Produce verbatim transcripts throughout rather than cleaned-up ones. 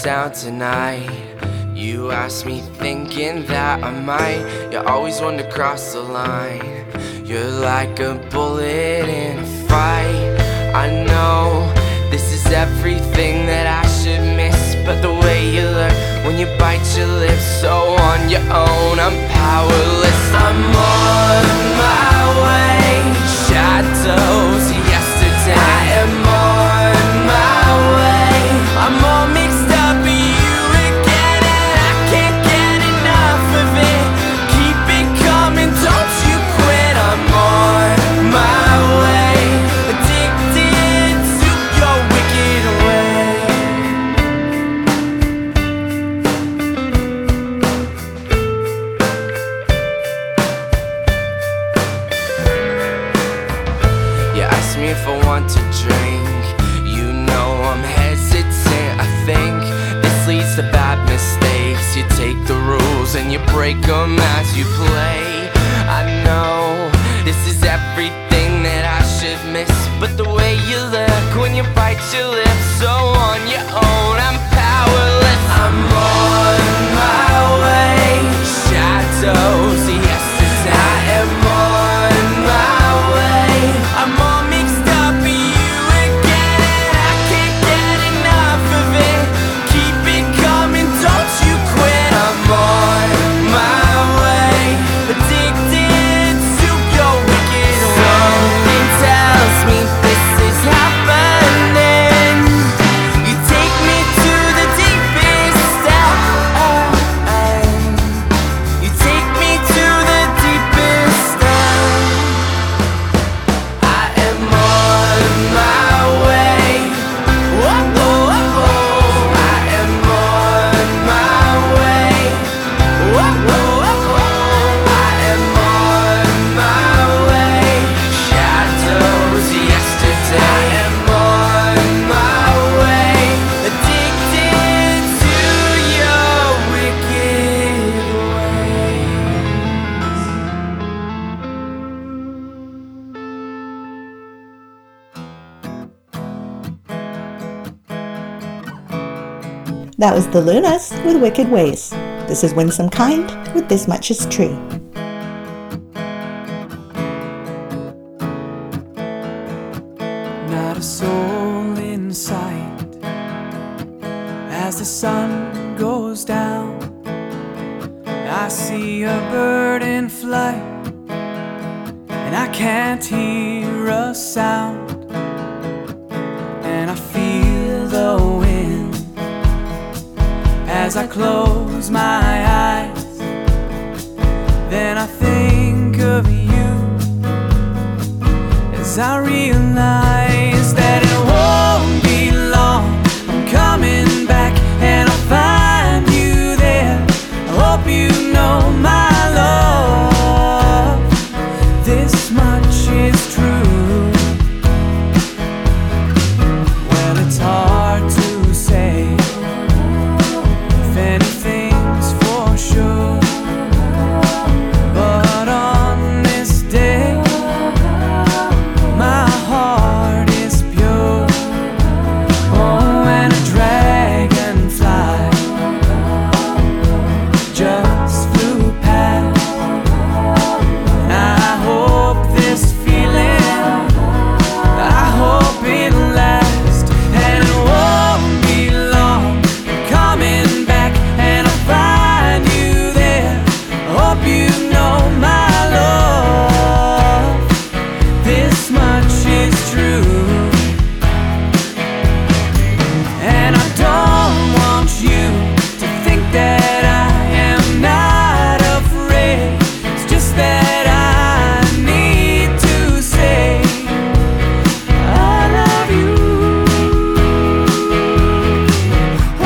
sound tonight. You asked me thinking that I might. You always want to cross the line. You're like a bullet in a fight. I know this is everything that I should miss, but the way you look when you bite your lips, so on your own, I'm powerless. I'm on my way, shadows yesterday. I am on my way. I'm all mixed up in you again, and I can't get enough of it. Keep it coming, don't you quit. I'm on my way, addicted to your wicked way. You asked me if I want to drink. You know I'm hesitant. I think this leads to bad mistakes. You take the rules and you break them as you play. I know this is everything that I should miss, but the way you look when you bite your lips, so on your own, I'm powerless. I'm on my way, shadows yesterday. I am on my way. I'm all mixed up in you again, and I can't get enough of it. Keep it coming, don't you quit. I'm on my way, addicted to your wicked way. Something tells me this is happening. You take me to the deepest end. You take me to the deepest end. I am on my way. Whoa, whoa, whoa. I am on my way. Whoa, whoa, whoa. I am on my way. Shadows yesterday. I am on my way, addicted to your wicked That was the Lunas with Wicked Ways. This is Winsome Kind with This Much Is True. Not a soul in sight as the sun goes down. I see a bird in flight, and I can't hear a sound. And I feel the wind as I close my eyes. Then I think of you as I realize that it won't be long. I'm coming back and I'll find you there. I hope you know my love. This much is true. Well, it's hard to say if anything's for sure, but on this day my heart is pure. Oh, and a dragonfly just flew past. And I hope this feeling, I hope it lasts. And it won't be long, I'm coming back and I'll find you there. I hope you know my love. This much is true. And I don't want you to think that I am not afraid. It's just that I need to say I love you. Oh,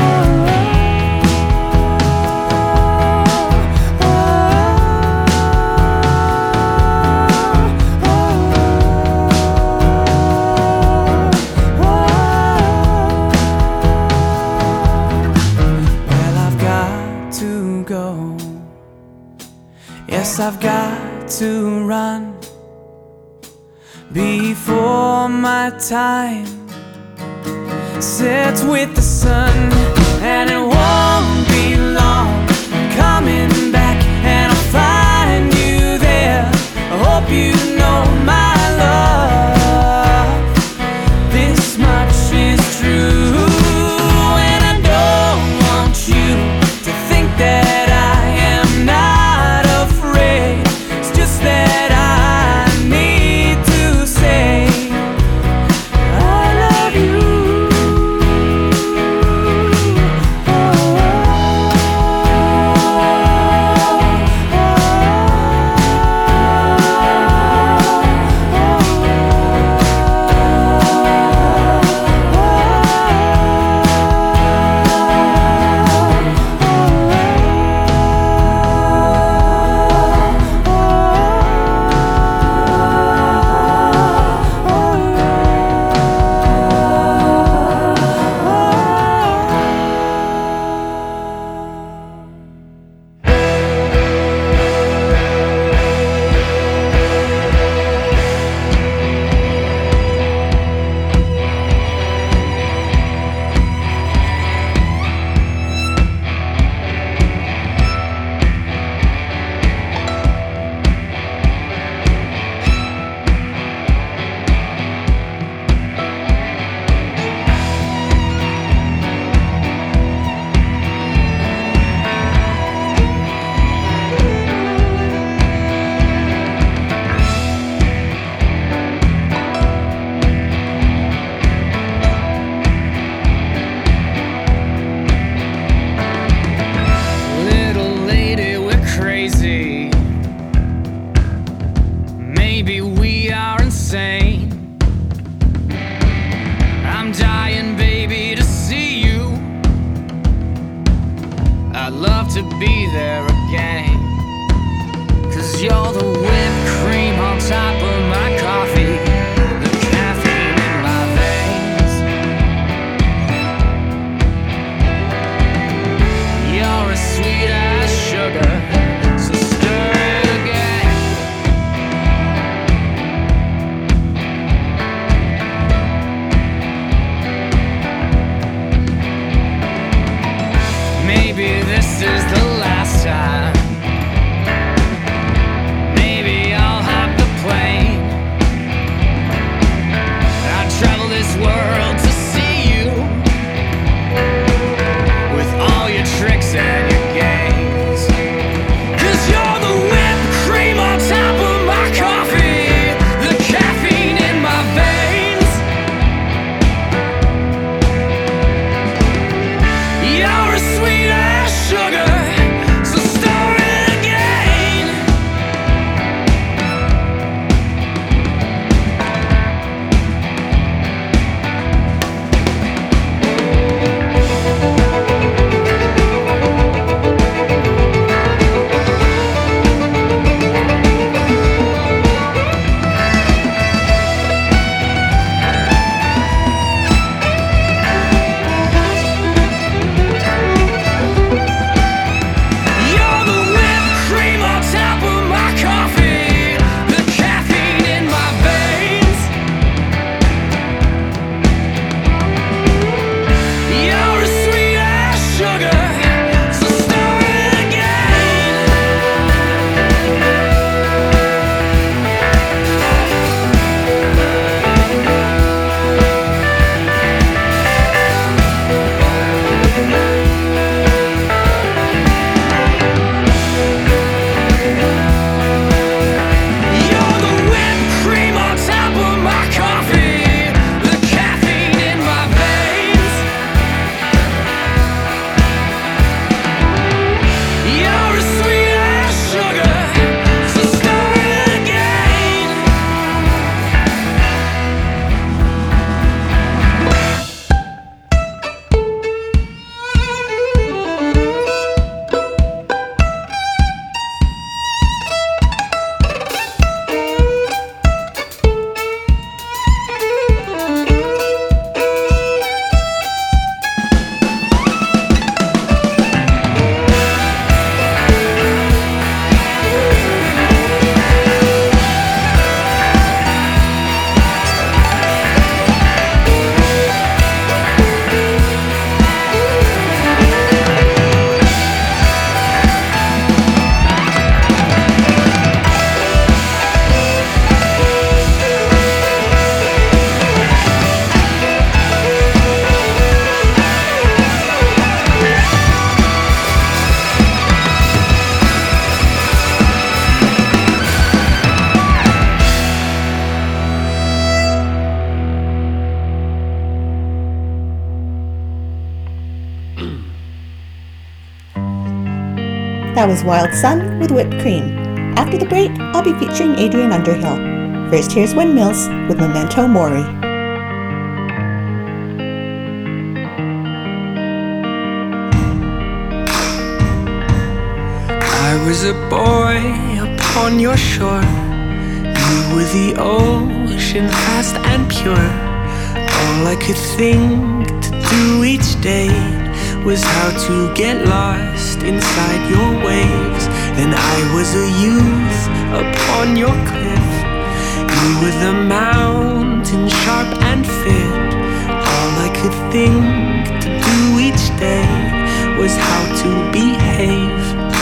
well, I've got to go. Yes, I've got to run before my time sets with the sun. and it won't be long. I'm coming back and I'll find you there. I hope you know my love. This much is true, and I don't want you to think that I am not afraid. It's just that I need to say I love you. Maybe we are insane. I'm dying, baby, to see you. I'd love to be there again, 'cause you're the whipped cream on top of my coffee, the caffeine in my veins. You're as sweet as sugar, so stir it again. Maybe this is the last time. Maybe I'll hop the plane. I'd travel this world to see you, with all your tricks and your games. 'Cause you're the whipped cream on top of my coffee, the caffeine in my veins. You're as sweet as sugar, so stir That was Wild Sun with Whipped Cream. After the break, I'll be featuring Adrian Underhill. First, here's Windmills with Memento Mori. I was a boy upon your shore. You were the ocean, fast and pure. All I could think to do each day was how to get lost inside your waves. Then I was a youth upon your cliff. You were the mountain, sharp and fit. All I could think to do each day was how to behave.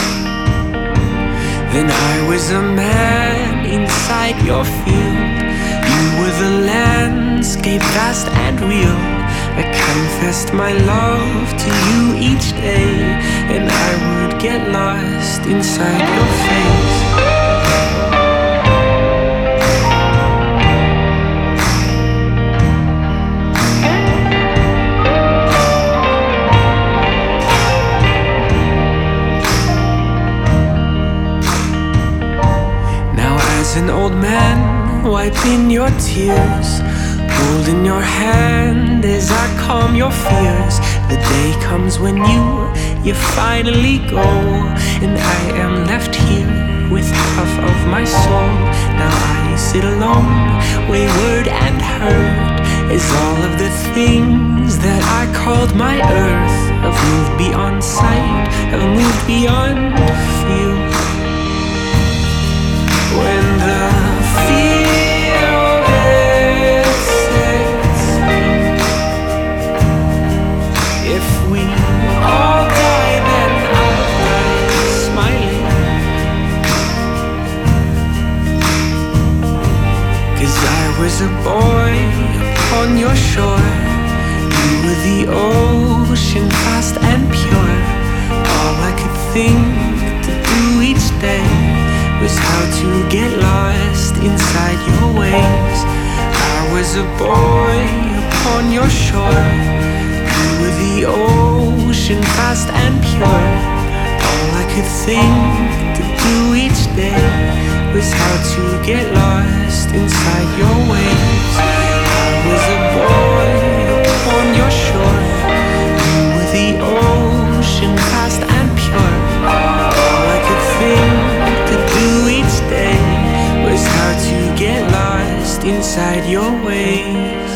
Then I was a man inside your field. You were the landscape, vast and real. I confessed my love to you each day, and I would get lost inside your face. Now as an old man, wiping your tears, holding your hand as I calm your fears. The day comes when you, you finally go, and I am left here with half of my soul. Now I sit alone, wayward and hurt, as all of the things that I called my earth have moved beyond sight, have moved beyond feel. When the fear of it sets in, if we all die, then I'll die smiling. 'Cause I was a boy upon your shore. You were the ocean, fast and pure. All I could think to do each day was how to get lost inside your waves. I was a boy upon your shore. You were the ocean, fast and pure. All I could think to do each day was how to get lost inside your waves. I was a boy upon your shore. You were the ocean, fast and pure. All I could think to do each day was how to get lost inside your waves.